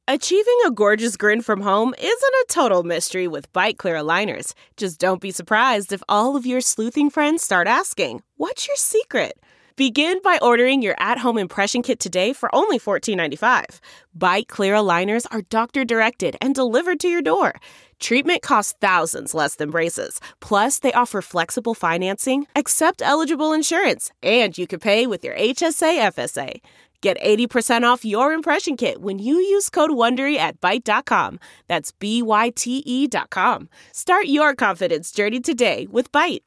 Achieving a gorgeous grin from home isn't a total mystery with Byte Clear aligners. Just don't be surprised if all of your sleuthing friends start asking, "What's your secret?" Begin by ordering your at-home impression kit today for only $14.95. Byte Clear aligners are doctor-directed and delivered to your door. Treatment costs thousands less than braces. Plus, they offer flexible financing, accept eligible insurance, and you can pay with your HSA FSA. Get 80% off your impression kit when you use code WONDERY at Byte.com. That's BYTE.com. Start your confidence journey today with Byte.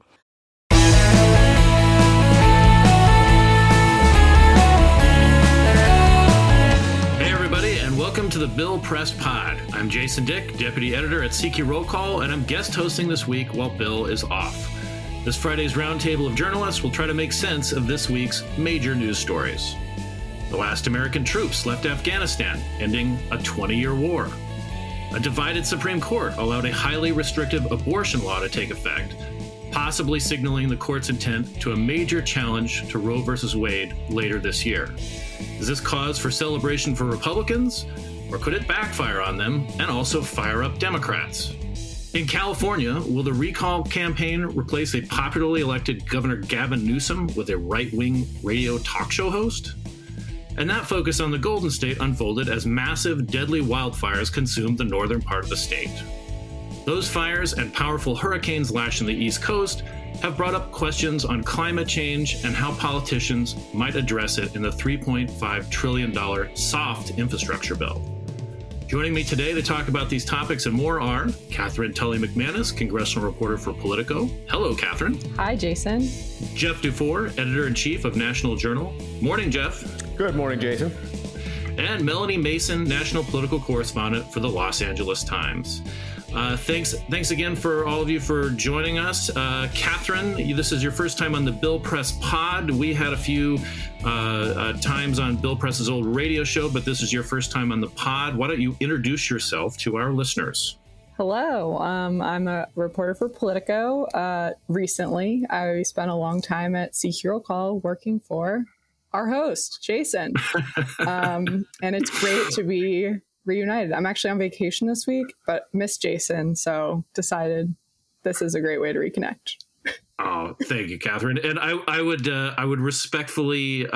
Hey everybody, and welcome to the Bill Press Pod. I'm Jason Dick, Deputy Editor at CQ Roll Call, and I'm guest hosting this week while Bill is off. This Friday's roundtable of journalists will try to make sense of this week's major news stories. The last American troops left Afghanistan, ending a 20-year war. A divided Supreme Court allowed a highly restrictive abortion law to take effect, possibly signaling the court's intent to a major challenge to Roe v. Wade later this year. Is this cause for celebration for Republicans, or could it backfire on them and also fire up Democrats? In California, will the recall campaign replace a popularly elected Governor Gavin Newsom with a right-wing radio talk show host? And that focus on the Golden State unfolded as massive, deadly wildfires consumed the northern part of the state. Those fires and powerful hurricanes lashing the East Coast have brought up questions on climate change and how politicians might address it in the $3.5 trillion soft infrastructure bill. Joining me today to talk about these topics and more are Catherine Tully McManus, congressional reporter for Politico. Hello, Catherine. Hi, Jason. Jeff Dufour, editor-in-chief of National Journal. Morning, Jeff. Good morning, Jason. And Melanie Mason, national political correspondent for the Los Angeles Times. Thanks again for all of you for joining us. Catherine, this is your first time on the Bill Press Pod. We had a few times on Bill Press's old radio show, but this is your first time on the pod. Why don't you introduce yourself to our listeners? Hello, I'm a reporter for Politico. Recently, I spent a long time at CQ Roll Call working for our host, Jason. And it's great to be reunited. I'm actually on vacation this week, but missed Jason, so decided this is a great way to reconnect. Oh, thank you, Catherine. And I would respectfully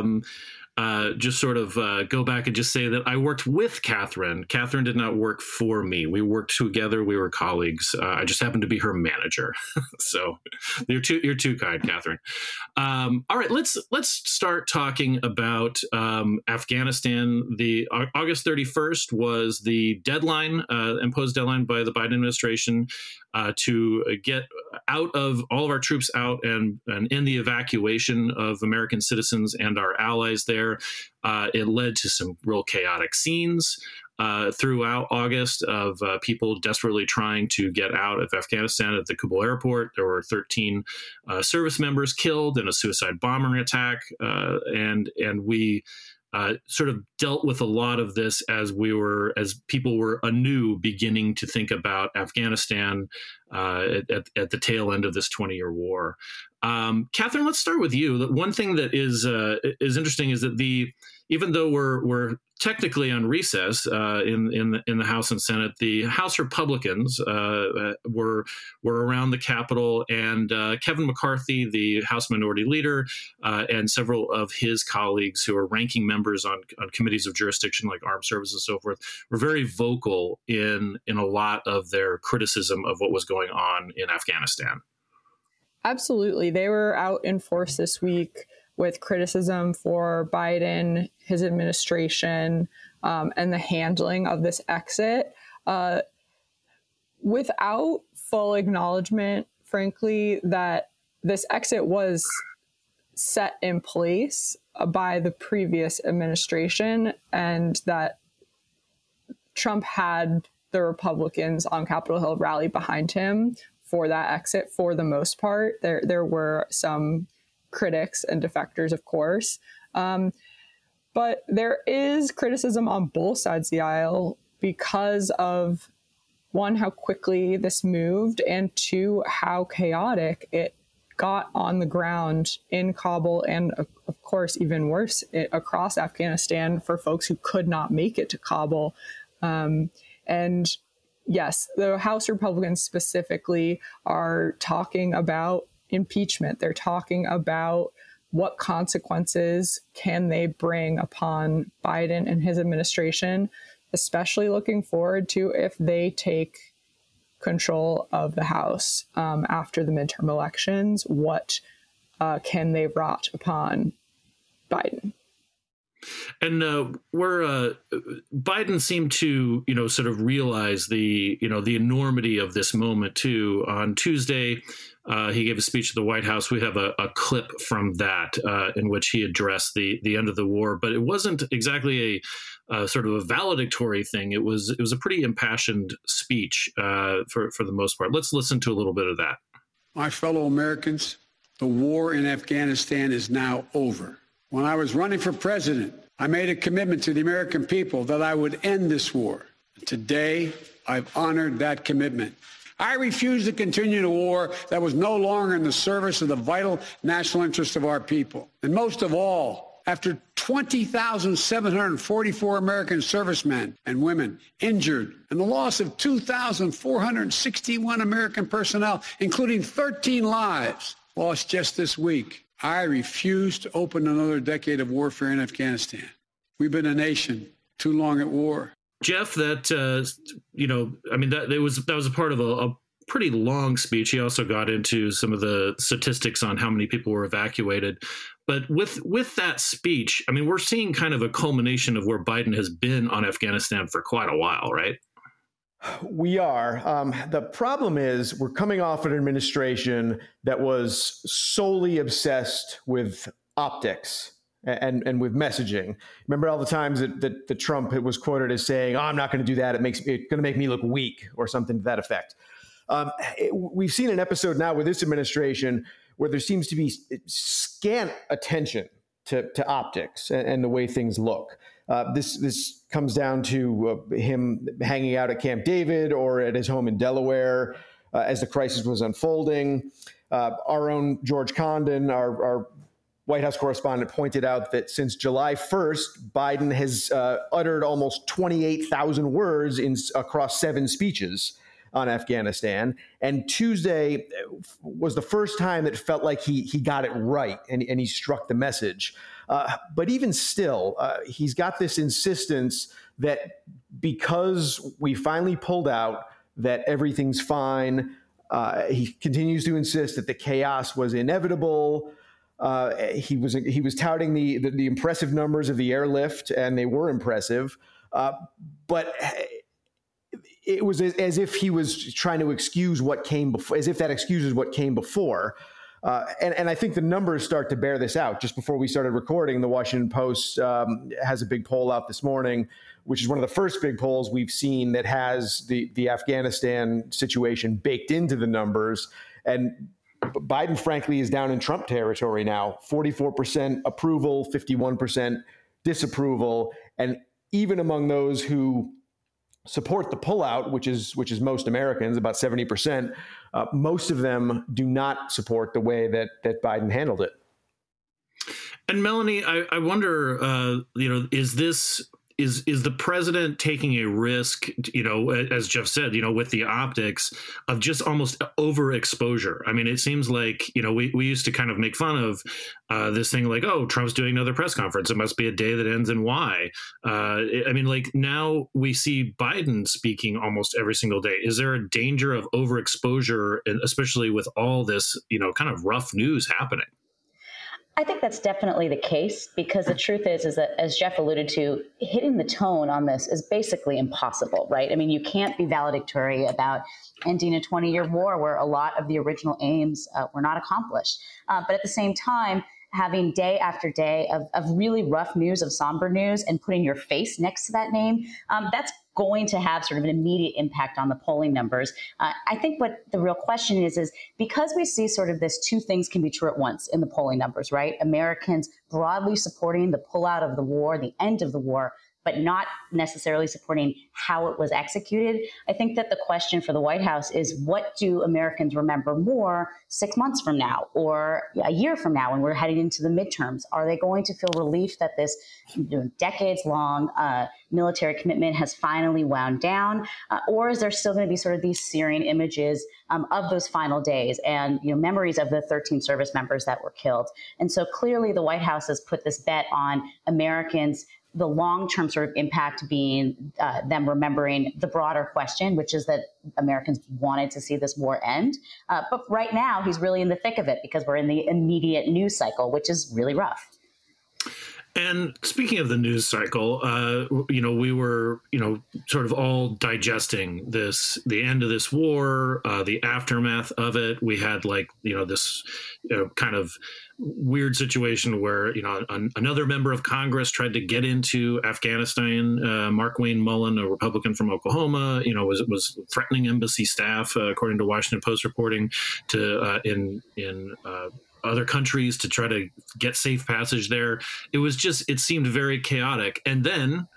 just sort of go back and just say that I worked with Catherine. Catherine did not work for me. We worked together. We were colleagues. I just happened to be her manager. So you're too kind, Catherine. All right, let's start talking about Afghanistan. The August 31st was the deadline, imposed deadline by the Biden administration to get out of all of our troops out and end the evacuation of American citizens and our allies there. It led to some real chaotic scenes throughout August of people desperately trying to get out of Afghanistan. At the Kabul airport, there were 13 service members killed in a suicide bombing attack, and we sort of dealt with a lot of this as people were anew beginning to think about Afghanistan at the tail end of this 20-year war. Catherine, let's start with you. The one thing that is interesting is that even though we're technically on recess in the House and Senate, the House Republicans were around the Capitol, and Kevin McCarthy, the House Minority Leader, and several of his colleagues who are ranking members on committees of jurisdiction like Armed Services and so forth, were very vocal in a lot of their criticism of what was going on in Afghanistan. Absolutely. They were out in force this week with criticism for Biden, his administration, and the handling of this exit, without full acknowledgement, frankly, that this exit was set in place by the previous administration and that Trump had the Republicans on Capitol Hill rally behind him for that exit for the most part. There were some critics and defectors, of course. But there is criticism on both sides of the aisle because of, one, how quickly this moved, and two, how chaotic it got on the ground in Kabul and, of course, even worse, across Afghanistan for folks who could not make it to Kabul. And yes, the House Republicans specifically are talking about impeachment. They're talking about what consequences can they bring upon Biden and his administration, especially looking forward to if they take control of the House after the midterm elections. What can they wrought upon Biden? And Biden seemed to, sort of realize the enormity of this moment too. On Tuesday, he gave a speech at the White House. We have a clip from that in which he addressed the end of the war, but it wasn't exactly a sort of a valedictory thing. It was a pretty impassioned speech for the most part. Let's listen to a little bit of that. My fellow Americans, the war in Afghanistan is now over. When I was running for president, I made a commitment to the American people that I would end this war. Today, I've honored that commitment. I refuse to continue a war that was no longer in the service of the vital national interests of our people. And most of all, after 20,744 American servicemen and women injured and the loss of 2,461 American personnel, including 13 lives lost just this week, I refuse to open another decade of warfare in Afghanistan. We've been a nation too long at war. Jeff, that was a part of a pretty long speech. He also got into some of the statistics on how many people were evacuated. But with that speech, I mean, we're seeing kind of a culmination of where Biden has been on Afghanistan for quite a while, right? We are. The problem is we're coming off an administration that was solely obsessed with optics and with messaging. Remember all the times that Trump was quoted as saying, "Oh, I'm not going to do that. It's going to make me look weak," or something to that effect. We've seen an episode now with this administration where there seems to be scant attention to optics and the way things look. This comes down to him hanging out at Camp David or at his home in Delaware as the crisis was unfolding. Our own George Condon, our White House correspondent, pointed out that since July 1st, Biden has uttered almost 28,000 words across 7 speeches on Afghanistan. And Tuesday was the first time it felt like he got it right and he struck the message. But even still, he's got this insistence that because we finally pulled out, that everything's fine. He continues to insist that the chaos was inevitable. He was touting the impressive numbers of the airlift, and they were impressive. But it was as if he was trying to excuse what came before, as if that excuses what came before. And I think the numbers start to bear this out. Just before we started recording, the Washington Post has a big poll out this morning, which is one of the first big polls we've seen that has the Afghanistan situation baked into the numbers. And Biden, frankly, is down in Trump territory now. 44% approval, 51% disapproval. And even among those who support the pullout, which is most Americans, about 70%, most of them do not support the way that Biden handled it. And Melanie, I wonder, is the president taking a risk, as Jeff said, with the optics of just almost overexposure? I mean, it seems like, we used to kind of make fun of this thing like, oh, Trump's doing another press conference. It must be a day that ends in Y. Now we see Biden speaking almost every single day. Is there a danger of overexposure, especially with all this, kind of rough news happening? I think that's definitely the case, because the truth is that, as Jeff alluded to, hitting the tone on this is basically impossible, right? I mean, you can't be valedictory about ending a 20-year war where a lot of the original aims were not accomplished. But at the same time, having day after day of really rough news, of somber news, and putting your face next to that name, that's going to have sort of an immediate impact on the polling numbers. I think what the real question is because we see sort of this two things can be true at once in the polling numbers, right? Americans broadly supporting the pullout of the war, the end of the war, but not necessarily supporting how it was executed. I think that the question for the White House is, what do Americans remember more 6 months from now or a year from now when we're heading into the midterms? Are they going to feel relief that this decades-long military commitment has finally wound down? Or is there still going to be sort of these searing images of those final days and memories of the 13 service members that were killed? And so clearly the White House has put this bet on Americans, the long-term sort of impact being them remembering the broader question, which is that Americans wanted to see this war end. But right now, he's really in the thick of it because we're in the immediate news cycle, which is really rough. And speaking of the news cycle, we were, sort of all digesting the end of this war, the aftermath of it. We had this kind of weird situation where, another member of Congress tried to get into Afghanistan. Markwayne Mullin, a Republican from Oklahoma, was threatening embassy staff, according to Washington Post reporting, to in other countries to try to get safe passage there. It seemed very chaotic. And then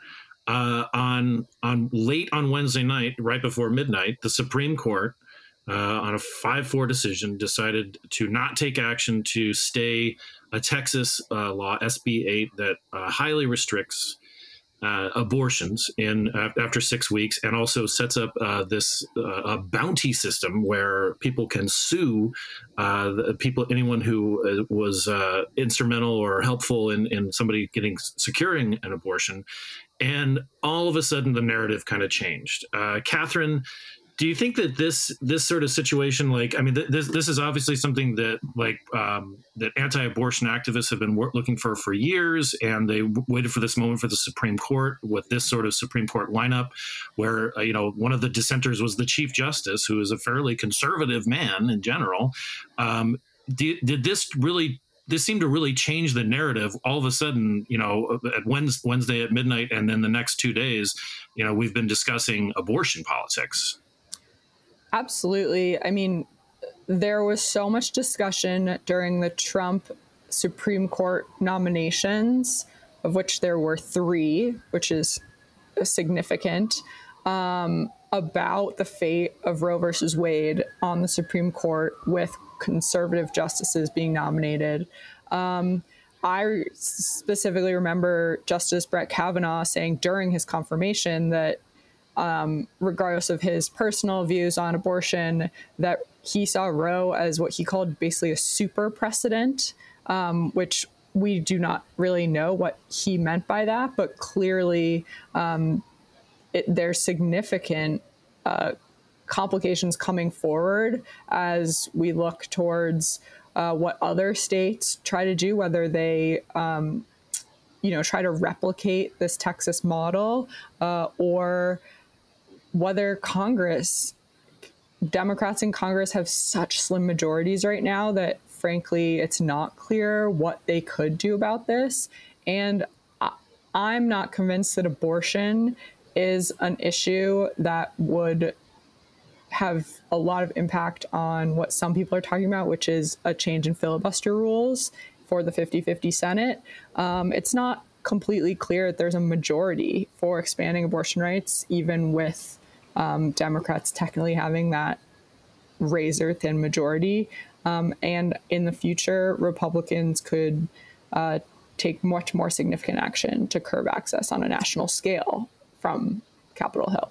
on late on Wednesday night, right before midnight, the Supreme Court, on a 5-4 decision, decided to not take action to stay a Texas law, SB 8, that highly restricts abortions after 6 weeks, and also sets up this bounty system where people can sue anyone who was instrumental or helpful in somebody securing an abortion. And all of a sudden, the narrative kind of changed. Catherine, do you think that this sort of situation, this is obviously something that that anti-abortion activists have been looking for years, and they waited for this moment for the Supreme Court with this sort of Supreme Court lineup, where one of the dissenters was the Chief Justice, who is a fairly conservative man in general. Did this really? This seemed to really change the narrative all of a sudden, at Wednesday at midnight, and then the next 2 days, we've been discussing abortion politics. Absolutely. I mean, there was so much discussion during the Trump Supreme Court nominations, of which there were 3, which is significant, about the fate of Roe versus Wade on the Supreme Court, with conservative justices being nominated. I specifically remember Justice Brett Kavanaugh saying during his confirmation that regardless of his personal views on abortion, that he saw Roe as what he called basically a super precedent, which we do not really know what he meant by that, but clearly there's significant complications coming forward as we look towards what other states try to do, whether they try to replicate this Texas model, or whether Democrats in Congress have such slim majorities right now that, frankly, it's not clear what they could do about this. And I'm not convinced that abortion is an issue that would have a lot of impact on what some people are talking about, which is a change in filibuster rules for the 50-50 Senate. It's not completely clear that there's a majority for expanding abortion rights, even with Democrats technically having that razor-thin majority. And in the future, Republicans could take much more significant action to curb access on a national scale from Capitol Hill.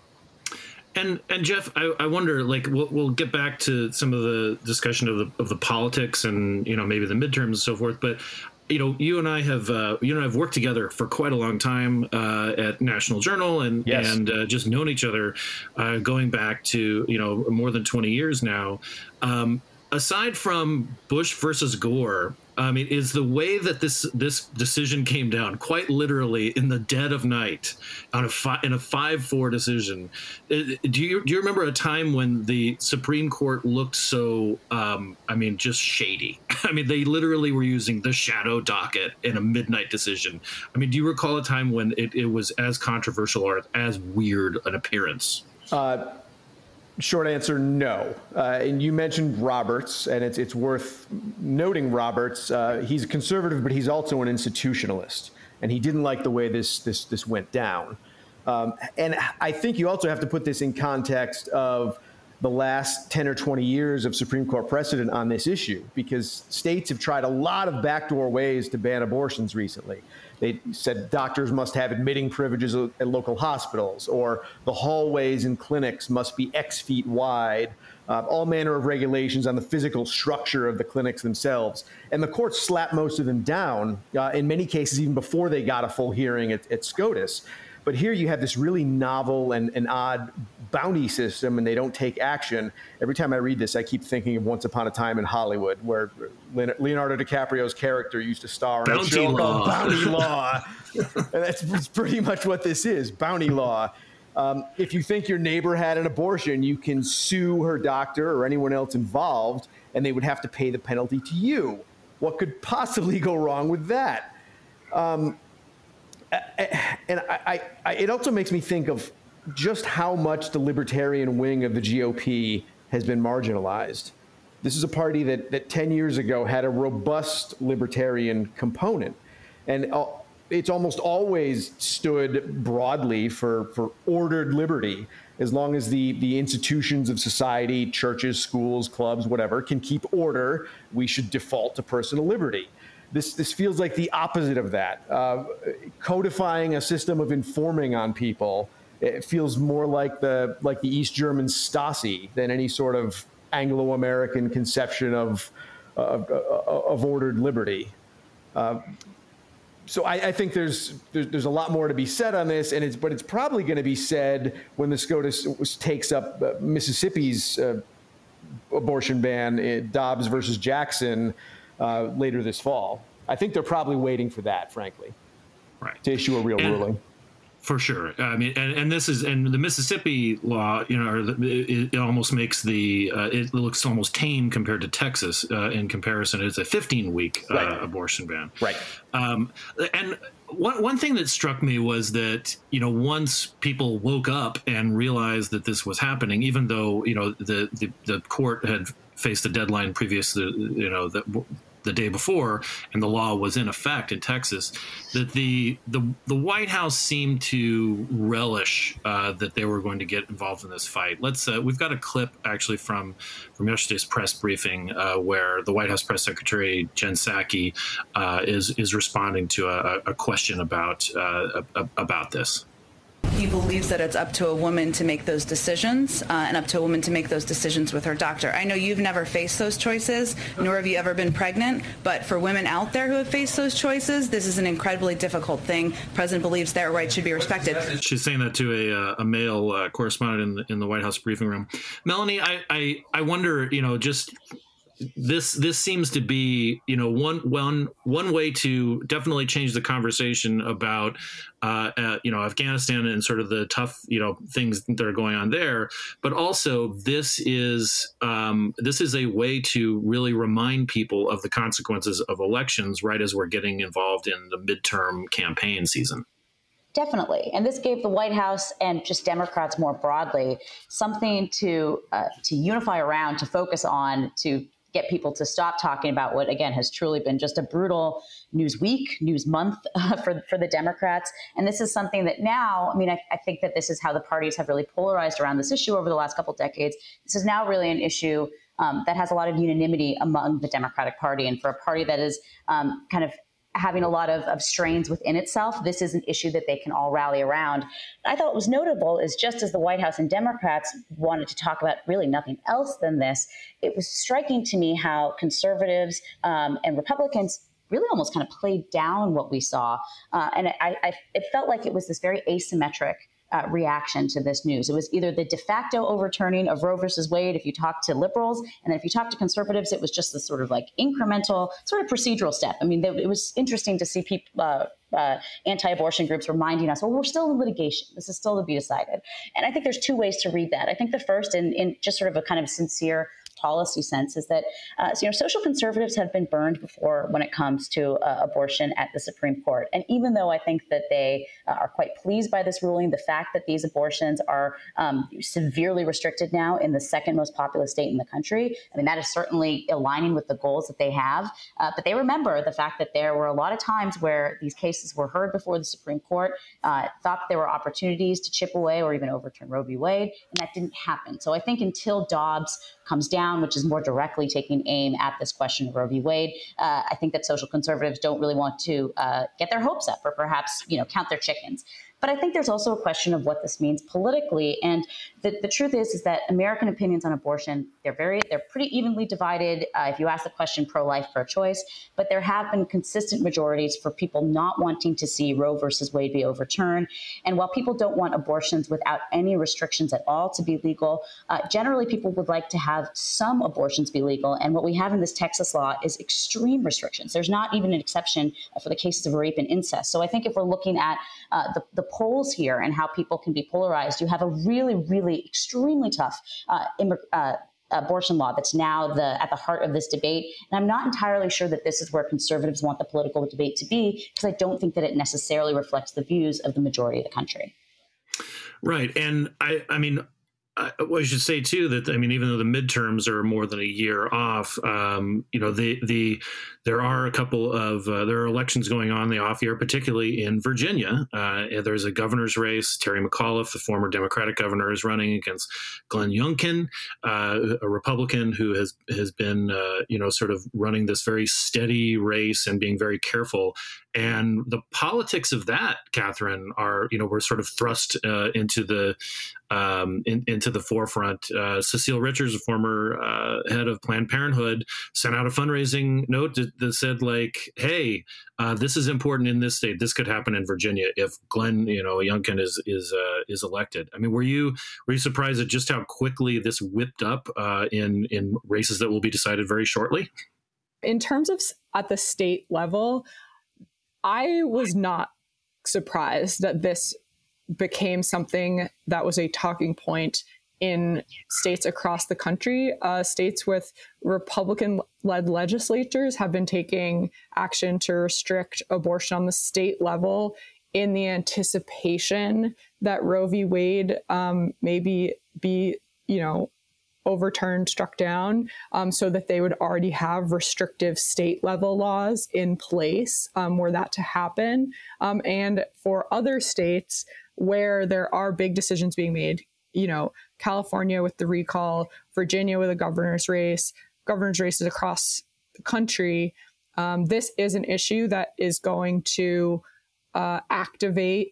And Jeff, I wonder, we'll get back to some of the discussion of the politics and maybe the midterms and so forth, but you and I have worked together for quite a long time at National Journal, and yes, and just known each other going back to more than 20 years now. Aside from Bush versus Gore, is the way that this decision came down, quite literally in the dead of night, in a 5-4 decision. Do you remember a time when the Supreme Court looked so, just shady? They literally were using the shadow docket in a midnight decision. Do you recall a time when it was as controversial or as weird an appearance? Short answer, no. And you mentioned Roberts, and it's worth noting Roberts. He's a conservative, but he's also an institutionalist. and he didn't like the way this went down. And I think you also have to put this in context of the last 10 or 20 years of Supreme Court precedent on this issue, because states have tried a lot of backdoor ways to ban abortions recently. They said doctors must have admitting privileges at local hospitals, or the hallways in clinics must be X feet wide, all manner of regulations on the physical structure of the clinics themselves. And the courts slapped most of them down, in many cases even before they got a full hearing at SCOTUS. But here you have this really novel and odd bounty system, and they don't take action. Every time I read this, I keep thinking of Once Upon a Time in Hollywood, where Leonardo DiCaprio's character used to star in a show called Bounty Law. And that's pretty much what this is, bounty law. If you think your neighbor had an abortion, you can sue her doctor or anyone else involved, and they would have to pay the penalty to you. What could possibly go wrong with that? And it also makes me think of just how much the libertarian wing of the GOP has been marginalized. This is a party that 10 years ago had a robust libertarian component. And it's almost always stood broadly for ordered liberty. As long as the institutions of society, churches, schools, clubs, whatever, can keep order, we should default to personal liberty. This feels like the opposite of that. Codifying a system of informing on people, it feels more like the East German Stasi than any sort of Anglo-American conception of ordered liberty. So I think there's a lot more to be said on this, but it's probably going to be said when the SCOTUS takes up Mississippi's abortion ban, Dobbs versus Jackson, later this fall. I think they're probably waiting for that, frankly, right, to issue a real ruling. For sure. I mean, and this is, and the Mississippi law, it almost makes it looks almost tame compared to Texas in comparison. It's a 15-week abortion ban. Right. And one thing that struck me was that, once people woke up and realized that this was happening, even though, the court had faced a deadline previous to, the day before, and the law was in effect in Texas, that the White House seemed to relish that they were going to get involved in this fight. We've got a clip actually from yesterday's press briefing where the White House press secretary Jen Psaki is responding to a question about this. He believes that it's up to a woman to make those decisions and up to a woman to make those decisions with her doctor. I know you've never faced those choices, nor have you ever been pregnant, but for women out there who have faced those choices, this is an incredibly difficult thing. The president believes their rights should be respected. She's saying that to a male correspondent in the White House briefing room. Melanie, I wonder, just this seems to be, one way to definitely change the conversation about, Afghanistan and sort of the tough, things that are going on there. But also this is a way to really remind people of the consequences of elections right as we're getting involved in the midterm campaign season. Definitely. And this gave the White House and just Democrats more broadly something to unify around, to focus on, to get people to stop talking about what, again, has truly been just a brutal news week, news month for the Democrats. And this is something that now, I think that this is how the parties have really polarized around this issue over the last couple of decades. This is now really an issue that has a lot of unanimity among the Democratic Party. And for a party that is kind of having a lot of strains within itself, this is an issue that they can all rally around. I thought what was notable is just as the White House and Democrats wanted to talk about really nothing else than this, it was striking to me how conservatives and Republicans really almost kind of played down what we saw. And it felt like it was this very asymmetric reaction to this news. It was either the de facto overturning of Roe versus Wade if you talk to liberals, and then if you talk to conservatives, it was just this sort of like incremental sort of procedural step. It was interesting to see people, anti-abortion groups reminding us, well, we're still in litigation. This is still to be decided. And I think there's two ways to read that. I think the first, in just sort of a kind of sincere policy sense, is that social conservatives have been burned before when it comes to abortion at the Supreme Court. And even though I think that they are quite pleased by this ruling, the fact that these abortions are severely restricted now in the second most populous state in the country, I mean, that is certainly aligning with the goals that they have. But they remember the fact that there were a lot of times where these cases were heard before the Supreme Court, thought there were opportunities to chip away or even overturn Roe v. Wade, and that didn't happen. So I think until Dobbs comes down, which is more directly taking aim at this question of Roe v. Wade, I think that social conservatives don't really want to get their hopes up or perhaps, count their chickens. But I think there's also a question of what this means politically. And the truth is that American opinions on abortion, they're pretty evenly divided. If you ask the question pro-life, pro-choice, but there have been consistent majorities for people not wanting to see Roe versus Wade be overturned. And while people don't want abortions without any restrictions at all to be legal, generally people would like to have some abortions be legal. And what we have in this Texas law is extreme restrictions. There's not even an exception for the cases of rape and incest. So I think if we're looking at the polls here and how people can be polarized, you have a really, really extremely tough abortion law that's now at the heart of this debate. And I'm not entirely sure that this is where conservatives want the political debate to be, because I don't think that it necessarily reflects the views of the majority of the country. Right. And I mean, I should say, too, that, I mean, even though the midterms are more than a year off, there are a couple of there are elections going on the off year, particularly in Virginia. There's a governor's race. Terry McAuliffe, the former Democratic governor, is running against Glenn Youngkin, a Republican who has been, sort of running this very steady race and being very careful. And the politics of that, Catherine, are, we're sort of thrust into the forefront. Cecile Richards, a former head of Planned Parenthood, sent out a fundraising note that said, like, hey, this is important in this state. This could happen in Virginia if Glenn, Youngkin is elected. I mean, were you surprised at just how quickly this whipped up in races that will be decided very shortly? In terms of at the state level, I was not surprised that this became something that was a talking point in states across the country. States with Republican-led legislatures have been taking action to restrict abortion on the state level in the anticipation that Roe v. Wade maybe be, overturned, struck down, so that they would already have restrictive state level laws in place were that to happen. And for other states where there are big decisions being made, California with the recall, Virginia with a governor's races across the country, this is an issue that is going to activate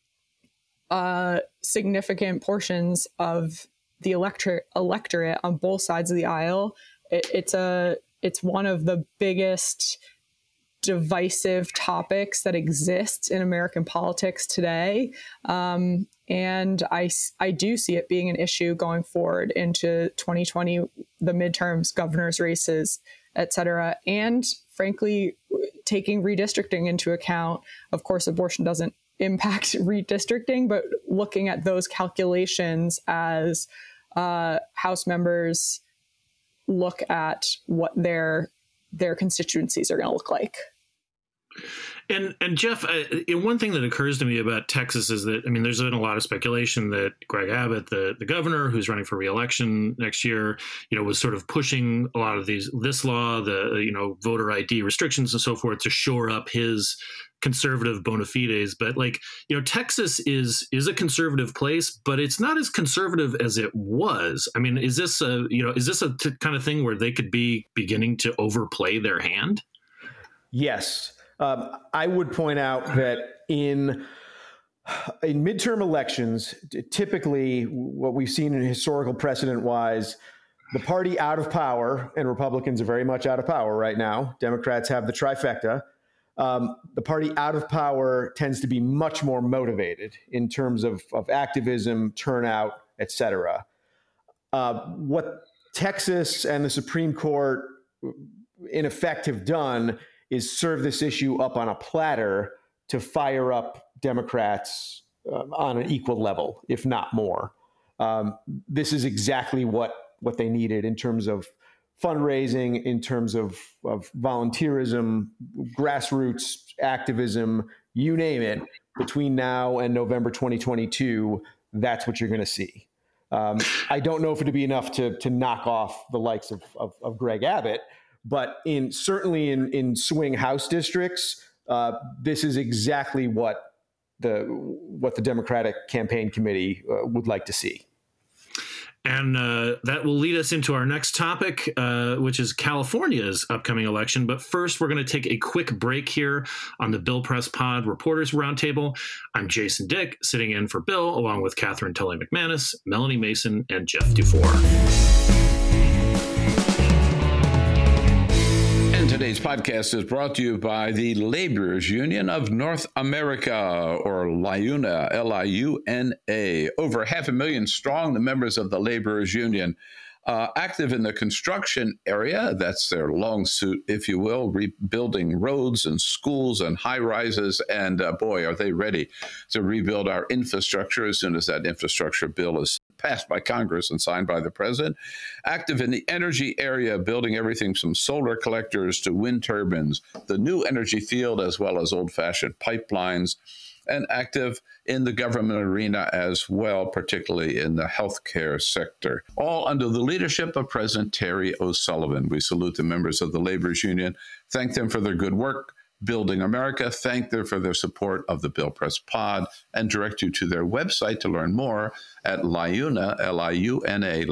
significant portions of the electorate on both sides of the aisle. It's one of the biggest divisive topics that exists in American politics today. And I do see it being an issue going forward into 2020, the midterms, governor's races, et cetera. And frankly, taking redistricting into account. Of course, abortion doesn't impact redistricting, but looking at those calculations as House members look at what their constituencies are going to look like. And Jeff, one thing that occurs to me about Texas is that, I mean, there's been a lot of speculation that Greg Abbott, the governor who's running for re-election next year, was sort of pushing a lot of this law, the, voter ID restrictions and so forth to shore up his conservative bona fides. But Texas is a conservative place, but it's not as conservative as it was. I mean, is this a kind of thing where they could be beginning to overplay their hand? Yes. I would point out that in midterm elections, typically what we've seen in historical precedent-wise, the party out of power, and Republicans are very much out of power right now. Democrats have the trifecta. The party out of power tends to be much more motivated in terms of activism, turnout, et cetera. What Texas and the Supreme Court, in effect, have done is serve this issue up on a platter to fire up Democrats on an equal level, if not more. This is exactly what what they needed in terms of fundraising, in terms of volunteerism, grassroots activism, you name it, between now and November 2022, that's what you're going to see. I don't know if it'd be enough to knock off the likes of Greg Abbott, but certainly in swing House districts, this is exactly what the Democratic campaign committee would like to see. And that will lead us into our next topic, which is California's upcoming election. But first, we're going to take a quick break here on the Bill Press Pod Reporters Roundtable. I'm Jason Dick, sitting in for Bill, along with Catherine Tully McManus, Melanie Mason, and Jeff Dufour. Today's podcast is brought to you by the Laborers Union of North America, or LIUNA, L-I-U-N-A. Over 500,000 strong, the members of the Laborers Union, active in the construction area. That's their long suit, if you will, rebuilding roads and schools and high rises. And boy, are they ready to rebuild our infrastructure as soon as that infrastructure bill is passed by Congress and signed by the president. Active in the energy area, building everything from solar collectors to wind turbines, the new energy field, as well as old-fashioned pipelines, and active in the government arena as well, particularly in the healthcare sector, all under the leadership of President Terry O'Sullivan. We salute the members of the Laborers Union, thank them for their good work building America, thank them for their support of the Bill Press Pod, and direct you to their website to learn more at LIUNA, L-I-U-N-A,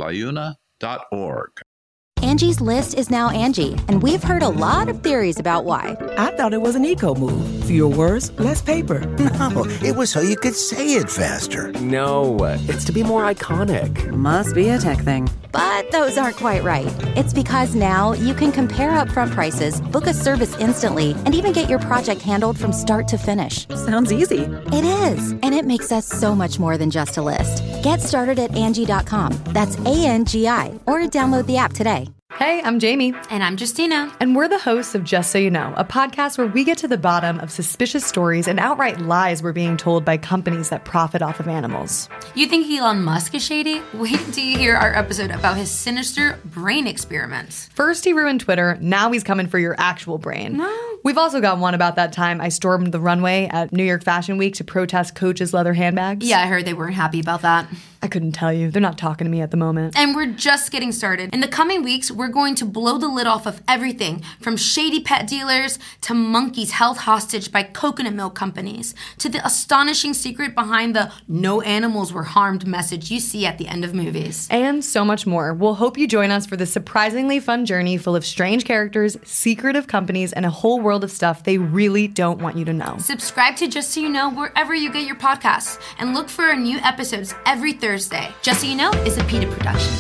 LIUNA.org. Angie's List is now Angie, and we've heard a lot of theories about why. I thought it was an eco move. Fewer words, less paper. No, it was so you could say it faster. No, it's to be more iconic. Must be a tech thing. But those aren't quite right. It's because now you can compare upfront prices, book a service instantly, and even get your project handled from start to finish. Sounds easy. It is, and it makes us so much more than just a list. Get started at Angie.com. That's A-N-G-I, or download the app today. Hey, I'm Jamie. And I'm Justina. And we're the hosts of Just So You Know, a podcast where we get to the bottom of suspicious stories and outright lies we're being told by companies that profit off of animals. You think Elon Musk is shady? Wait till you hear our episode about his sinister brain experiments. First he ruined Twitter, now he's coming for your actual brain. No. We've also got one about that time I stormed the runway at New York Fashion Week to protest Coach's leather handbags. Yeah, I heard they weren't happy about that. I couldn't tell you. They're not talking to me at the moment. And we're just getting started. In the coming weeks, we're going to blow the lid off of everything from shady pet dealers to monkeys held hostage by coconut milk companies to the astonishing secret behind the "no animals were harmed" message you see at the end of movies. And so much more. We'll hope you join us for this surprisingly fun journey full of strange characters, secretive companies, and a whole world of stuff they really don't want you to know. Subscribe to Just So You Know wherever you get your podcasts and look for our new episodes every Thursday. Just So You Know is a PETA production.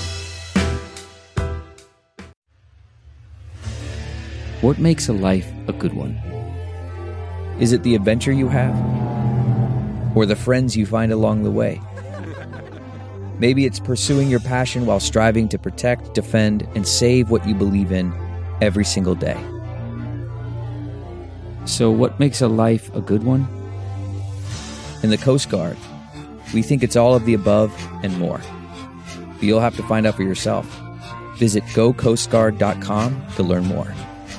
What makes a life a good one? Is it the adventure you have? Or the friends you find along the way? Maybe it's pursuing your passion while striving to protect, defend, and save what you believe in every single day. So what makes a life a good one? In the Coast Guard, we think it's all of the above and more. But you'll have to find out for yourself. Visit gocoastguard.com to learn more.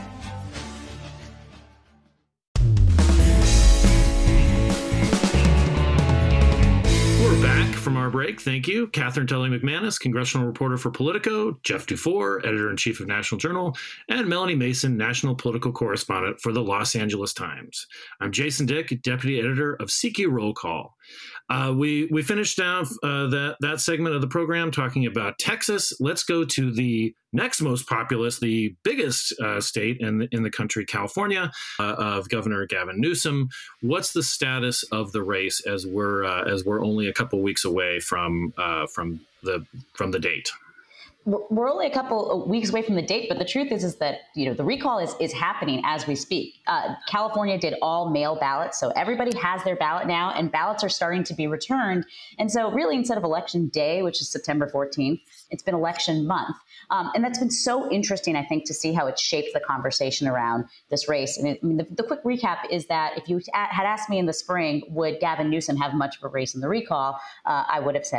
From our break, thank you. Catherine Tully McManus, congressional reporter for Politico, Jeff Dufour, editor-in-chief of National Journal, and Melanie Mason, national political correspondent for the Los Angeles Times. I'm Jason Dick, deputy editor of CQ Roll Call. We finished down that segment of the program talking about Texas. Let's go to the next most populous, the biggest state in the country, California, of Governor Gavin Newsom. What's the status of the race as we're only a couple weeks away from the date? We're only a couple of weeks away from the date, but the truth is that, the recall is happening as we speak. California did all mail ballots, so everybody has their ballot now, and ballots are starting to be returned. And so really, instead of election day, which is September 14th, it's been election month. And that's been so interesting, I think, to see how it shapes the conversation around this race. And the quick recap is that if you had asked me in the spring, would Gavin Newsom have much of a race in the recall, I would have said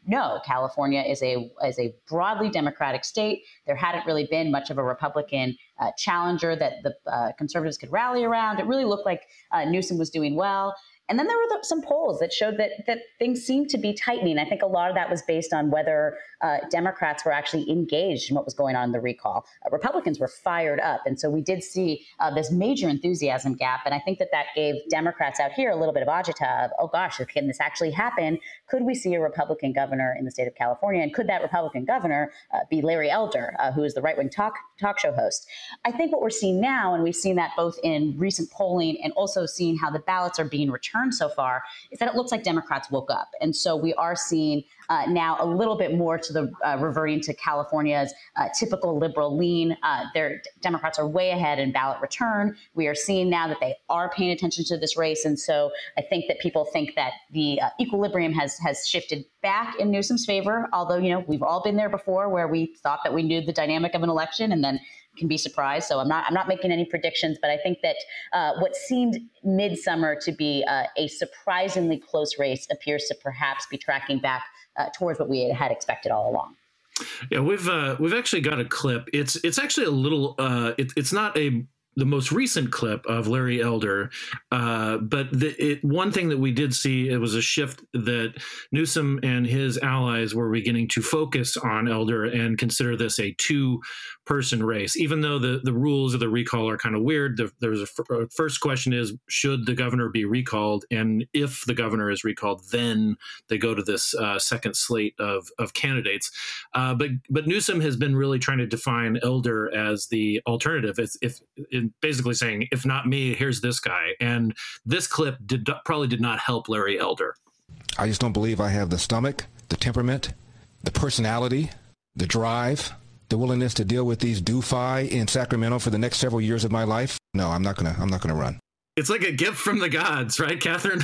know, California is a broadly Democratic state. There hadn't really been much of a Republican challenger that the conservatives could rally around. It really looked like Newsom was doing well. And then there were some polls that showed that things seemed to be tightening. I think a lot of that was based on whether Democrats were actually engaged in what was going on in the recall. Republicans were fired up. And so we did see this major enthusiasm gap. And I think that gave Democrats out here a little bit of agita of, oh gosh, can this actually happen? Could we see a Republican governor in the state of California? And could that Republican governor be Larry Elder, who is the right-wing talk show host? I think what we're seeing now, and we've seen that both in recent polling and also seeing how the ballots are being returned so far, is that it looks like Democrats woke up. And so we are seeing now a little bit more to the reverting to California's typical liberal lean. Democrats are way ahead in ballot return. We are seeing now that they are paying attention to this race. And so I think that people think that the equilibrium has shifted back in Newsom's favor, although, we've all been there before where we thought that we knew the dynamic of an election and then can be surprised. So I'm not making any predictions, but I think that what seemed midsummer to be a surprisingly close race appears to perhaps be tracking back towards what we had expected all along. Yeah, we've actually got a clip. It's actually a little. It's not the most recent clip of Larry Elder, but one thing that we did see, it was a shift that Newsom and his allies were beginning to focus on Elder and consider this a two-person race, even though the rules of the recall are kind of weird. There's a first question is, should the governor be recalled? And if the governor is recalled, then they go to this second slate of candidates. But Newsom has been really trying to define Elder as the alternative. Basically saying, if not me, here's this guy. And this clip probably did not help Larry Elder. I just don't believe I have the stomach, the temperament, the personality, the drive, the willingness to deal with these doofi in Sacramento for the next several years of my life. No, I'm not gonna run. It's like a gift from the gods, right, Catherine?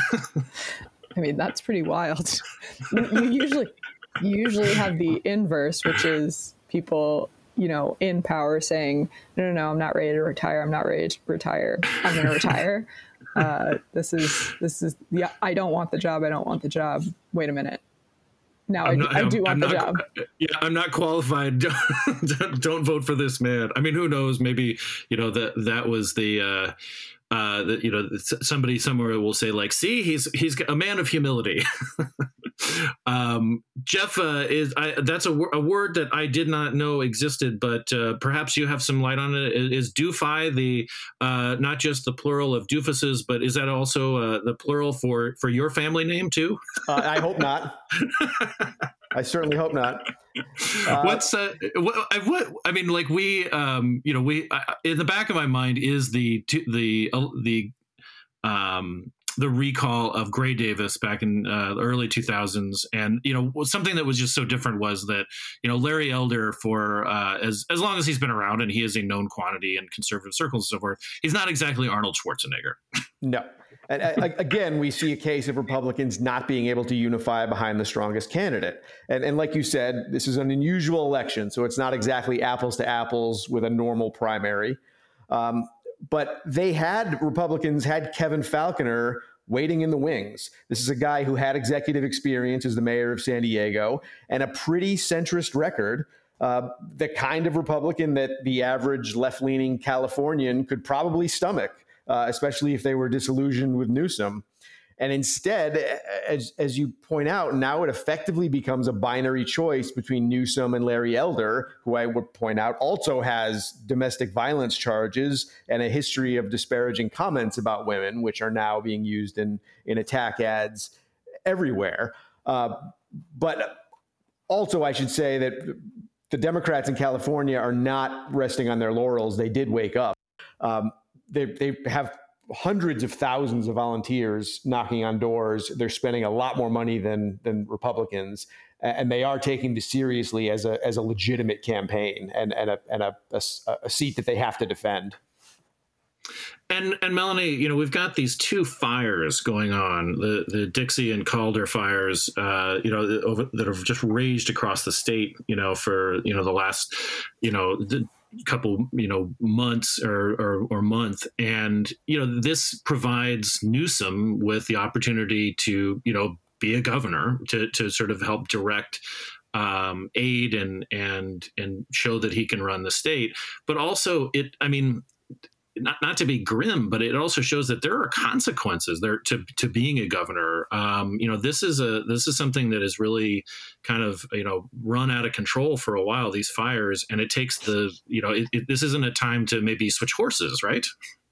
I mean, that's pretty wild. You usually have the inverse, which is people in power saying, no, I'm not ready to retire. I'm not ready to retire. I'm going to retire. This is, I don't want the job. I don't want the job. Wait a minute. Now I do want the job. Yeah, I'm not qualified. Don't vote for this man. I mean, who knows? Maybe, that was the, somebody somewhere will say like, see, he's a man of humility. Jeff, that's a word that I did not know existed, but perhaps you have some light on it. Is doofi the not just the plural of doofuses, but is that also the plural for your family name too? I hope not. I certainly hope not. What's what I mean, like we in the back of my mind is the recall of Gray Davis back in the early 2000s. And, something that was just so different was that, Larry Elder for as long as he's been around, and he is a known quantity in conservative circles and so forth, he's not exactly Arnold Schwarzenegger. No. And again, we see a case of Republicans not being able to unify behind the strongest candidate. And like you said, this is an unusual election, so it's not exactly apples to apples with a normal primary. But Republicans had Kevin Falconer waiting in the wings. This is a guy who had executive experience as the mayor of San Diego and a pretty centrist record, the kind of Republican that the average left-leaning Californian could probably stomach, especially if they were disillusioned with Newsom. And instead, as you point out, now it effectively becomes a binary choice between Newsom and Larry Elder, who I would point out also has domestic violence charges and a history of disparaging comments about women, which are now being used in attack ads everywhere. But also, I should say that the Democrats in California are not resting on their laurels. They did wake up. They have hundreds of thousands of volunteers knocking on doors. They're spending a lot more money than Republicans, and they are taking this seriously as a legitimate campaign and a seat that they have to defend. And Melanie, we've got these two fires going on, the Dixie and Calder fires, that have just raged across the state, for the last, couple months or month, and this provides Newsom with the opportunity to be a governor to sort of help direct aid and show that he can run the state. But also not to be grim, but it also shows that there are consequences there to being a governor. This is something that is really kind of, run out of control for a while, these fires, and it takes this isn't a time to maybe switch horses, right?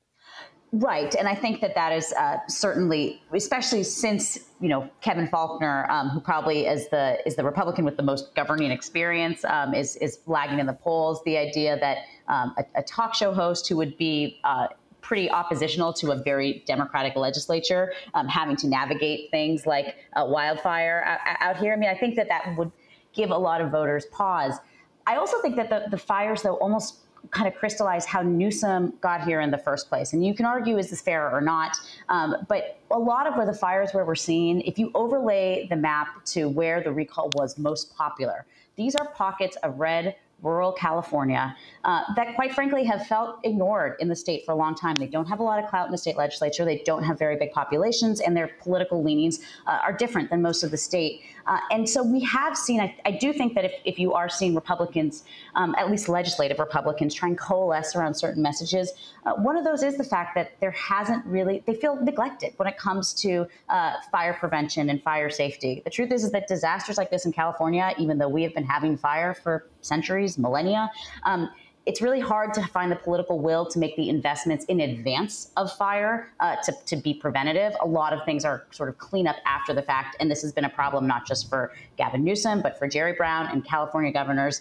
Right. And I think that is certainly, especially since, Kevin Faulconer, who probably is the Republican with the most governing experience, is lagging in the polls. The idea that a talk show host who would be pretty oppositional to a very Democratic legislature, having to navigate things like wildfire out here. I mean, I think that would give a lot of voters pause. I also think that the fires, though, almost kind of crystallize how Newsom got here in the first place. And you can argue, is this fair or not? But a lot of where the fires where we're seeing, if you overlay the map to where the recall was most popular, these are pockets of red rural California that, quite frankly, have felt ignored in the state for a long time. They don't have a lot of clout in the state legislature. They don't have very big populations, and their political leanings are different than most of the state. And so we have seen, I do think that if you are seeing Republicans, at least legislative Republicans, try and coalesce around certain messages, one of those is the fact that there hasn't really, they feel neglected when it comes to fire prevention and fire safety. The truth is that disasters like this in California, even though we have been having fire for centuries, millennia, it's really hard to find the political will to make the investments in advance of fire to be preventative. A lot of things are sort of clean up after the fact. And this has been a problem not just for Gavin Newsom, but for Jerry Brown and California governors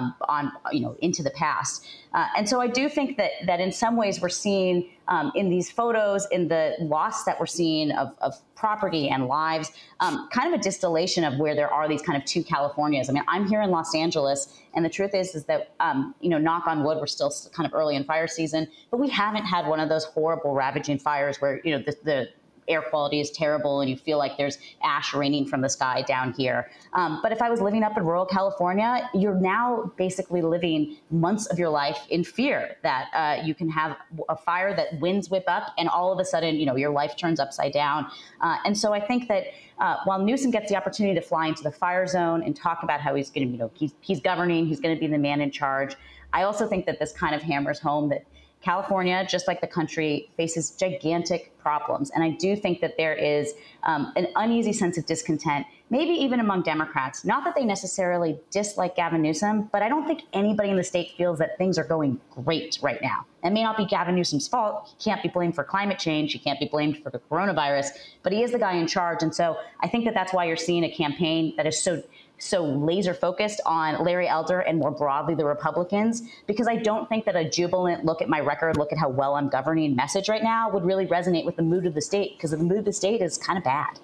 into the past. And so I do think that in some ways we're seeing in these photos, in the loss that we're seeing of property and lives, kind of a distillation of where there are these kind of two Californias. I mean, I'm here in Los Angeles, and the truth is that, knock on wood, we're still kind of early in fire season, but we haven't had one of those horrible ravaging fires where, the air quality is terrible and you feel like there's ash raining from the sky down here. But if I was living up in rural California, you're now basically living months of your life in fear that you can have a fire that winds whip up and all of a sudden, your life turns upside down. And so I think that while Newsom gets the opportunity to fly into the fire zone and talk about how he's going to, he's governing, he's going to be the man in charge, I also think that this kind of hammers home that California, just like the country, faces gigantic problems. And I do think that there is an uneasy sense of discontent, maybe even among Democrats. Not that they necessarily dislike Gavin Newsom, but I don't think anybody in the state feels that things are going great right now. It may not be Gavin Newsom's fault. He can't be blamed for climate change. He can't be blamed for the coronavirus, but he is the guy in charge. And so I think that that's why you're seeing a campaign that is so laser focused on Larry Elder and more broadly the Republicans, because I don't think that a jubilant look at my record, look at how well I'm governing message right now would really resonate with the mood of the state, because the mood of the state is kind of bad.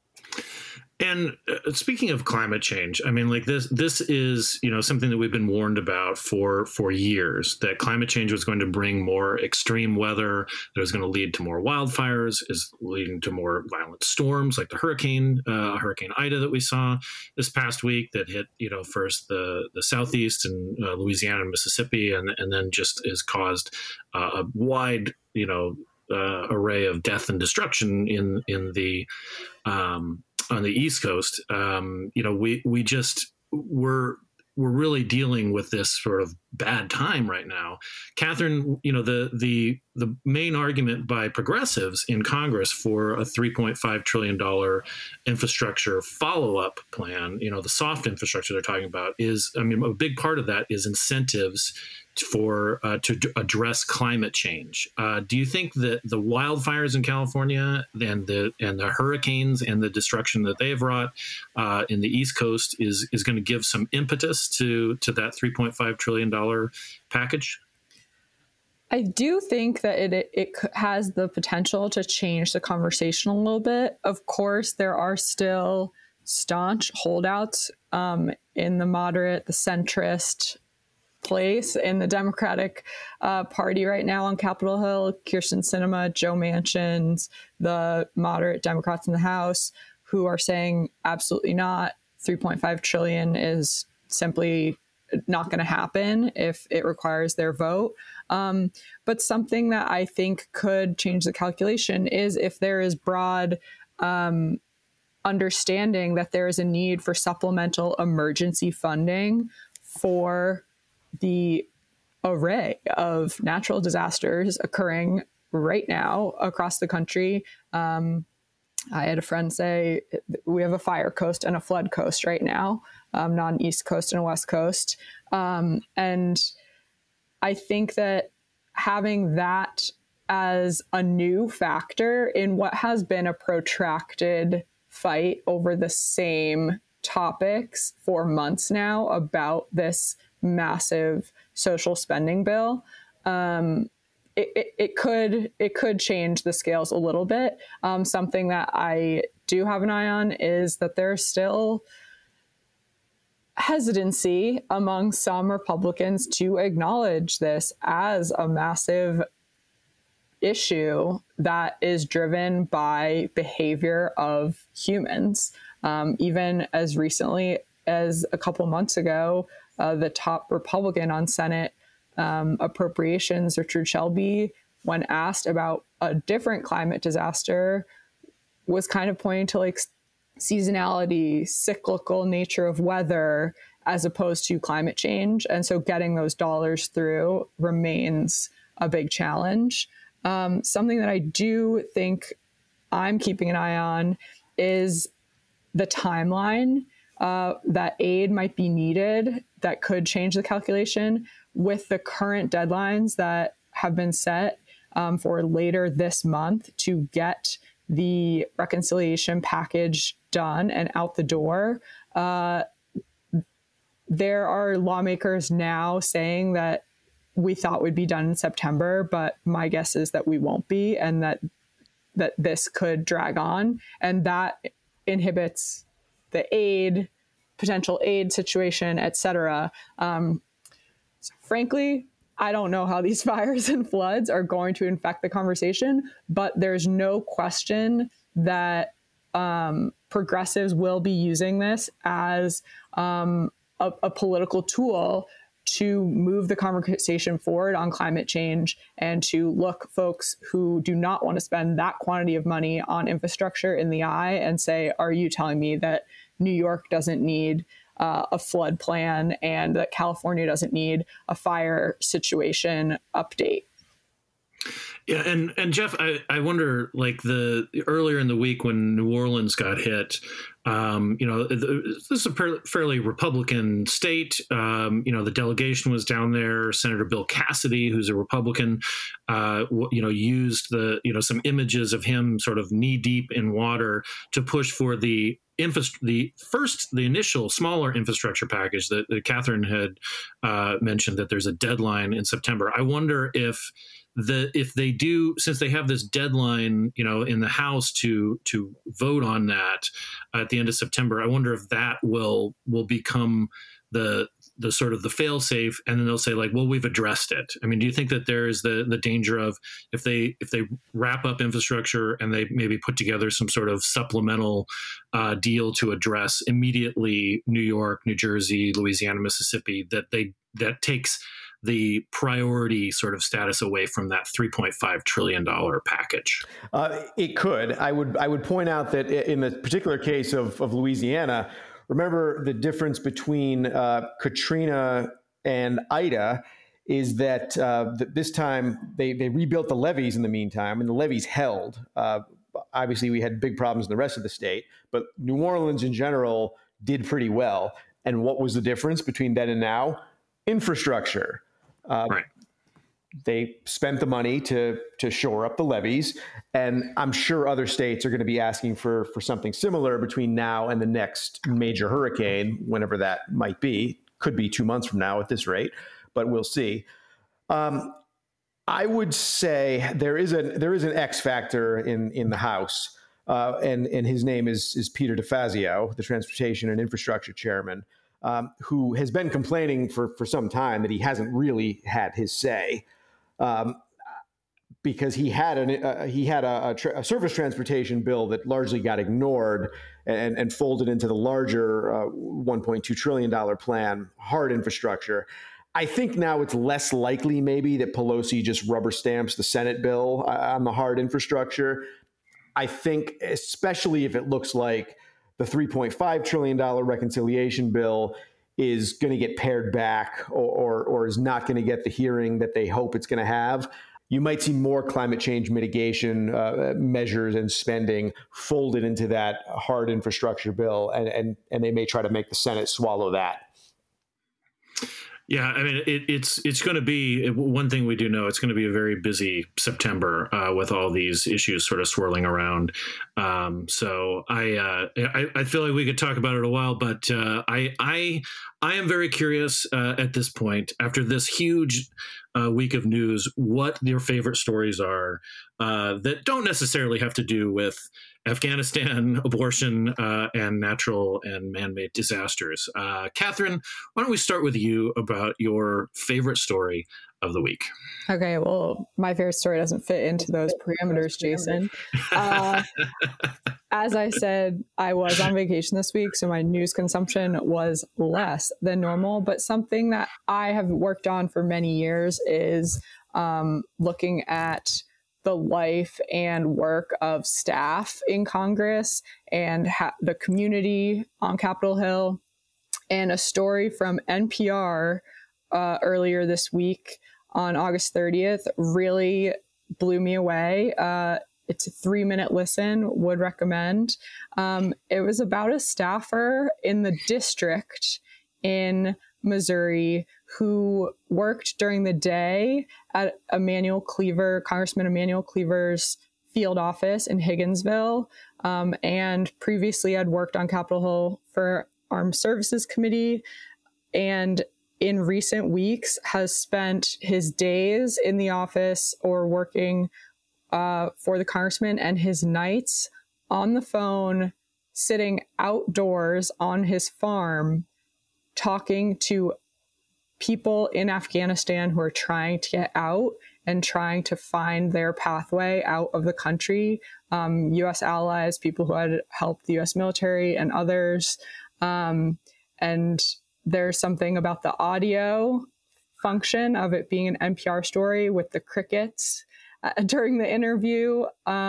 And speaking of climate change, I mean, like this is, something that we've been warned about for years, that climate change was going to bring more extreme weather, that was going to lead to more wildfires, is leading to more violent storms like the Hurricane Ida that we saw this past week that hit, first the Southeast and Louisiana and Mississippi, and then just has caused a wide, array of death and destruction in the on the East Coast. We're really dealing with this sort of bad time right now. Catherine, the main argument by progressives in Congress for a $3.5 trillion infrastructure follow-up plan, the soft infrastructure they're talking about is, a big part of that is incentives to address climate change. Do you think that the wildfires in California and the hurricanes and the destruction that they've wrought in the East Coast is going to give some impetus to that $3.5 trillion package? I do think that it has the potential to change the conversation a little bit. Of course, there are still staunch holdouts in the moderate, the centrist place in the Democratic Party right now on Capitol Hill. Kyrsten Sinema, Joe Manchin, the moderate Democrats in the House, who are saying absolutely not. 3.5 trillion is simply not going to happen if it requires their vote. But something that I think could change the calculation is if there is broad understanding that there is a need for supplemental emergency funding for the array of natural disasters occurring right now across the country. I had a friend say we have a fire coast and a flood coast right now, not an East Coast and a West Coast. And I think that having that as a new factor in what has been a protracted fight over the same topics for months now about this massive social spending bill, it could change the scales a little bit. Something that I do have an eye on is that there's still hesitancy among some Republicans to acknowledge this as a massive issue that is driven by behavior of humans. Even as recently as a couple months ago, the top Republican on Senate appropriations, Richard Shelby, when asked about a different climate disaster, was kind of pointing to like seasonality, cyclical nature of weather, as opposed to climate change. And so getting those dollars through remains a big challenge. Something that I do think I'm keeping an eye on is the timeline that aid might be needed that could change the calculation with the current deadlines that have been set for later this month to get the reconciliation package done and out the door. There are lawmakers now saying that we thought would be done in September, but my guess is that we won't be, and that this could drag on, and that inhibits the potential aid situation, et cetera. Frankly, I don't know how these fires and floods are going to infect the conversation, but there's no question that progressives will be using this as a political tool to move the conversation forward on climate change and to look folks who do not want to spend that quantity of money on infrastructure in the eye and say, are you telling me that New York doesn't need a flood plan and that California doesn't need a fire situation update? Yeah, and Jeff, I wonder, like earlier in the week when New Orleans got hit, this is a fairly Republican state. The delegation was down there. Senator Bill Cassidy, who's a Republican, used some images of him sort of knee deep in water to push for the initial smaller infrastructure package that Catherine had mentioned, that there's a deadline in September. I wonder if they do, since they have this deadline, in the House to vote on that at the end of September, I wonder if that will become the sort of the fail safe, and then they'll say like, well, we've addressed it. I mean, do you think that there's the danger of if they wrap up infrastructure and they maybe put together some sort of supplemental deal to address immediately New York, New Jersey, Louisiana, Mississippi, that takes the priority sort of status away from that $3.5 trillion package? It could. I would point out that in the particular case of Louisiana, remember the difference between Katrina and Ida is that this time they rebuilt the levees in the meantime, and the levees held. Obviously, we had big problems in the rest of the state, but New Orleans in general did pretty well. And what was the difference between then and now? Infrastructure. Right. They spent the money to shore up the levees, and I'm sure other states are going to be asking for something similar between now and the next major hurricane, whenever that might be. Could be 2 months from now at this rate, but we'll see. I would say there is an X factor in the House, and his name is Peter DeFazio, the Transportation and Infrastructure Chairman, who has been complaining for some time that he hasn't really had his say, because he had a surface transportation bill that largely got ignored and folded into the larger $1.2 trillion plan, hard infrastructure. I think now it's less likely maybe that Pelosi just rubber stamps the Senate bill on the hard infrastructure. I think especially if it looks like the $3.5 trillion reconciliation bill is going to get pared back or is not going to get the hearing that they hope it's going to have, you might see more climate change mitigation measures and spending folded into that hard infrastructure bill, and they may try to make the Senate swallow that. Yeah, I mean, it's going to be one thing we do know. It's going to be a very busy September with all these issues sort of swirling around. So I feel like we could talk about it a while, but I am very curious at this point, after this huge week of news, what your favorite stories are that don't necessarily have to do with Afghanistan, abortion, and natural and man-made disasters. Catherine, why don't we start with you about your favorite story of the week? Okay, well, my favorite story doesn't fit into those parameters, Jason. As I said, I was on vacation this week, so my news consumption was less than normal. But something that I have worked on for many years is looking at the life and work of staff in Congress and the community on Capitol Hill. And a story from NPR earlier this week on August 30th really blew me away. It's a 3-minute listen, would recommend. It was about a staffer in the district in Missouri who worked during the day at Congressman Emanuel Cleaver's field office in Higginsville, and previously had worked on Capitol Hill for Armed Services Committee, and in recent weeks has spent his days in the office or working for the congressman and his nights on the phone, sitting outdoors on his farm, talking to people in Afghanistan who are trying to get out and trying to find their pathway out of the country, U.S. allies, people who had helped the U.S. military and others. And there's something about the audio function of it being an NPR story with the crickets during the interview,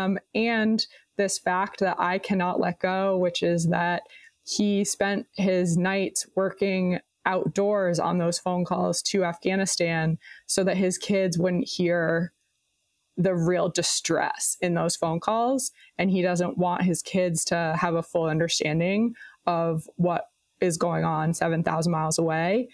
and this fact that I cannot let go, which is that he spent his nights working outdoors on those phone calls to Afghanistan so that his kids wouldn't hear the real distress in those phone calls. And he doesn't want his kids to have a full understanding of what is going on 7,000 miles away.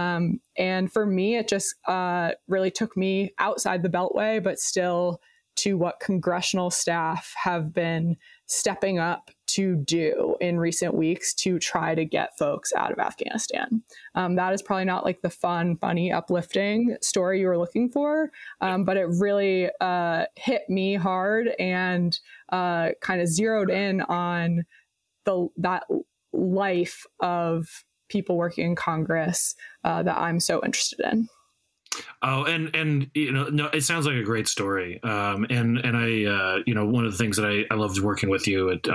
And for me, it just really took me outside the Beltway, but still to what congressional staff have been stepping up to do in recent weeks to try to get folks out of Afghanistan. That is probably not like the fun, funny, uplifting story you were looking for, but it really hit me hard and kind of zeroed in on that life of people working in Congress that I'm so interested in. Oh, and no, it sounds like a great story. And I one of the things that I loved working with you at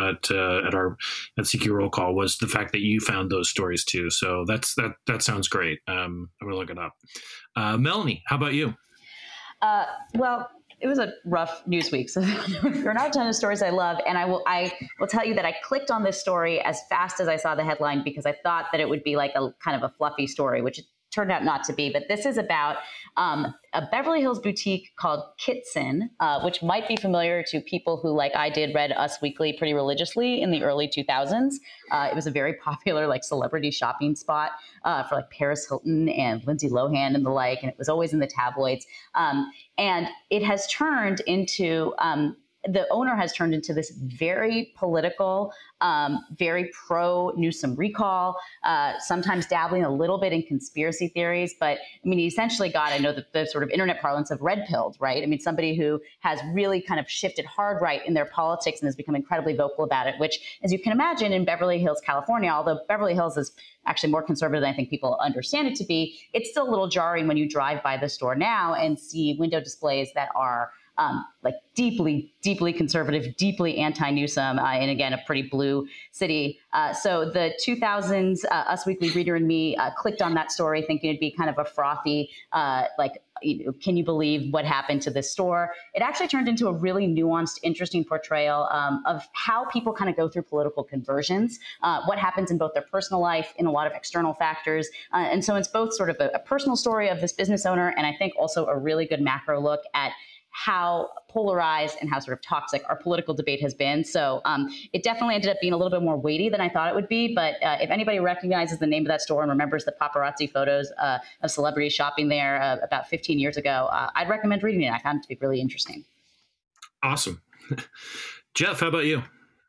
CQ Roll Call was the fact that you found those stories too. So that sounds great. I'm gonna look it up. Melanie, how about you? Well, it was a rough news week, so there are not a ton of stories I love. And I will tell you that I clicked on this story as fast as I saw the headline because I thought that it would be like a kind of a fluffy story, which it turned out not to be. But this is about a Beverly Hills boutique called Kitson, which might be familiar to people who, like I did, read Us Weekly pretty religiously in the early 2000s. It was a very popular celebrity shopping spot for Paris Hilton and Lindsay Lohan and the like, and it was always in the tabloids. And it has turned into the owner has turned into this very political, very pro Newsom recall, sometimes dabbling a little bit in conspiracy theories. But I mean, he essentially got, I know the sort of internet parlance of red pilled, right? I mean, somebody who has really kind of shifted hard right in their politics and has become incredibly vocal about it, which, as you can imagine, in Beverly Hills, California, although Beverly Hills is actually more conservative than I think people understand it to be, it's still a little jarring when you drive by the store now and see window displays that are like deeply, deeply conservative, deeply anti-Newsom, and again, a pretty blue city. So the 2000s Us Weekly Reader and me clicked on that story thinking it'd be kind of a frothy, can you believe what happened to this store? It actually turned into a really nuanced, interesting portrayal of how people kind of go through political conversions, what happens in both their personal life, in a lot of external factors. And so it's both sort of a personal story of this business owner, and I think also a really good macro look at how polarized and how sort of toxic our political debate has been. So it definitely ended up being a little bit more weighty than I thought it would be. But if anybody recognizes the name of that store and remembers the paparazzi photos of celebrities shopping there about 15 years ago, I'd recommend reading it. I found it to be really interesting. Awesome. Jeff, how about you?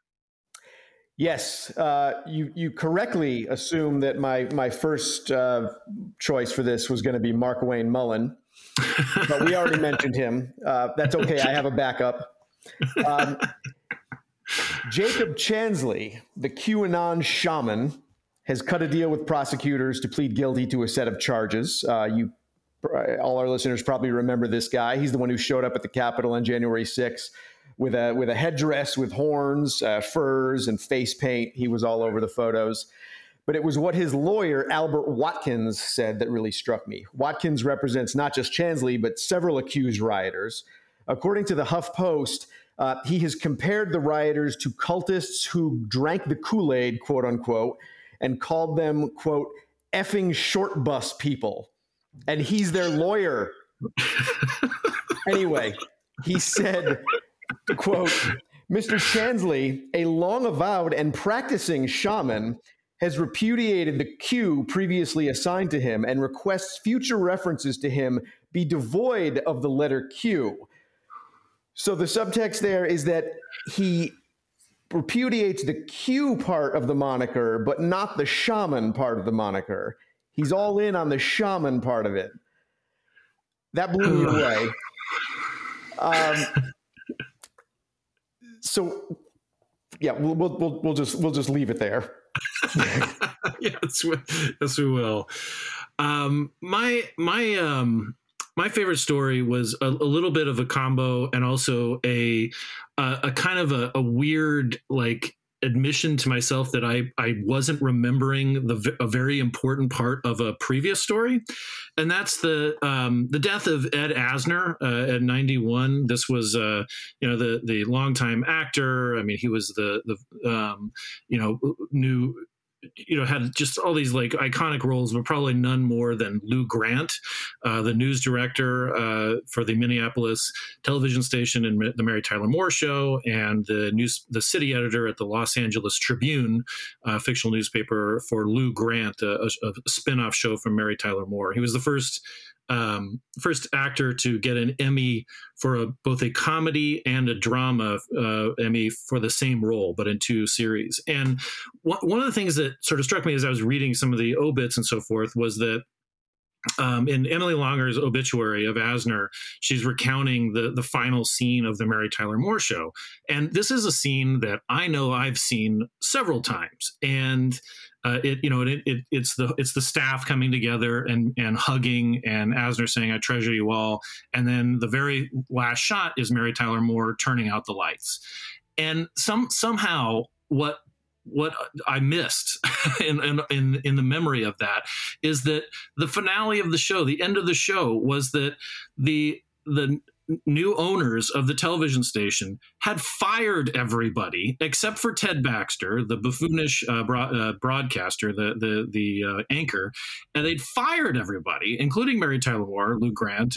Yes, you correctly assumed that my first choice for this was going to be Markwayne Mullin. But we already mentioned him. That's okay. I have a backup. Jacob Chansley, the QAnon shaman, has cut a deal with prosecutors to plead guilty to a set of charges. All our listeners probably remember this guy. He's the one who showed up at the Capitol on January 6th with a headdress with horns, furs, and face paint. He was all over the photos. But it was what his lawyer, Albert Watkins, said that really struck me. Watkins represents not just Chansley, but several accused rioters. According to the HuffPost, he has compared the rioters to cultists who drank the Kool-Aid, quote unquote, and called them, quote, effing short bus people. And he's their lawyer. Anyway, he said, quote, Mr. Chansley, a long avowed and practicing shaman, has repudiated the Q previously assigned to him and requests future references to him be devoid of the letter Q. So the subtext there is that he repudiates the Q part of the moniker, but not the shaman part of the moniker. He's all in on the shaman part of it. That blew me away. So yeah, we'll just leave it there. Yes, we will. My favorite story was a little bit of a combo and also a kind of a weird admission to myself that I wasn't remembering a very important part of a previous story, and that's the death of Ed Asner at 91. This was the longtime actor. I mean, he was the had just all these iconic roles, but probably none more than Lou Grant, the news director for the Minneapolis television station and the Mary Tyler Moore Show, and the city editor at the Los Angeles Tribune, fictional newspaper for Lou Grant, a spin-off show from Mary Tyler Moore. He was the first actor to get an Emmy for both a comedy and a drama Emmy for the same role, but in two series. And one of the things that sort of struck me as I was reading some of the obits and so forth was that in Emily Longer's obituary of Asner, she's recounting the final scene of the Mary Tyler Moore Show. And this is a scene that I know I've seen several times. And it's the staff coming together and hugging, and Asner saying, "I treasure you all." And then the very last shot is Mary Tyler Moore turning out the lights. And somehow what I missed in the memory of that is that the finale of the show, the end of the show, was that the new owners of the television station had fired everybody except for Ted Baxter, the buffoonish broadcaster, the anchor, and they'd fired everybody, including Mary Tyler Moore, Lou Grant,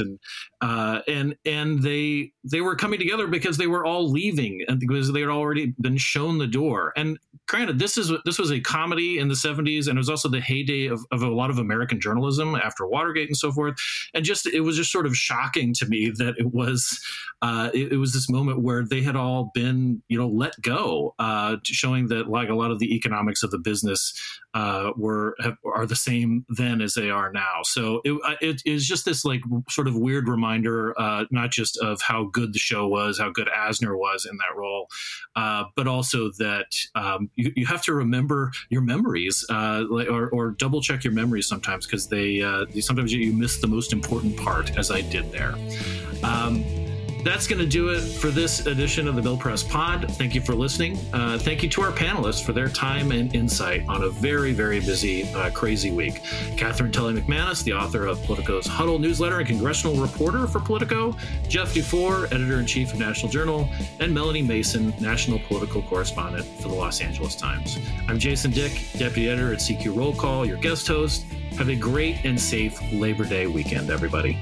and they were coming together because they were all leaving and because they had already been shown the door. And granted, this was a comedy in the 70s, and it was also the heyday of a lot of American journalism after Watergate and so forth. And it was just sort of shocking to me that it was this moment where they had all been let go, showing that a lot of the economics of the business are the same then as they are now. So it is just this sort of weird reminder, not just of how good the show was, how good Asner was in that role, but also that you have to remember your memories, or double check your memories sometimes, because sometimes you miss the most important part, as I did there. That's going to do it for this edition of the Mill Press Pod. Thank you for listening. Thank you to our panelists for their time and insight on a very, very busy, crazy week. Catherine Tully McManus, the author of Politico's Huddle newsletter and congressional reporter for Politico, Jeff Dufour, editor-in-chief of National Journal, and Melanie Mason, national political correspondent for the Los Angeles Times. I'm Jason Dick, deputy editor at CQ Roll Call, your guest host. Have a great and safe Labor Day weekend, everybody.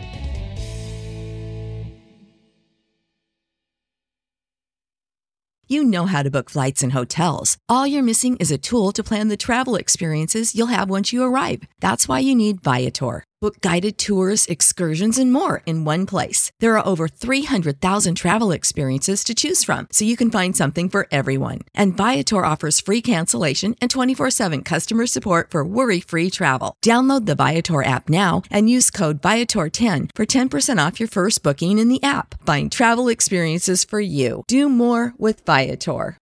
You know how to book flights and hotels. All you're missing is a tool to plan the travel experiences you'll have once you arrive. That's why you need Viator. Book guided tours, excursions, and more in one place. There are over 300,000 travel experiences to choose from, so you can find something for everyone. And Viator offers free cancellation and 24/7 customer support for worry-free travel. Download the Viator app now and use code Viator10 for 10% off your first booking in the app. Find travel experiences for you. Do more with Viator.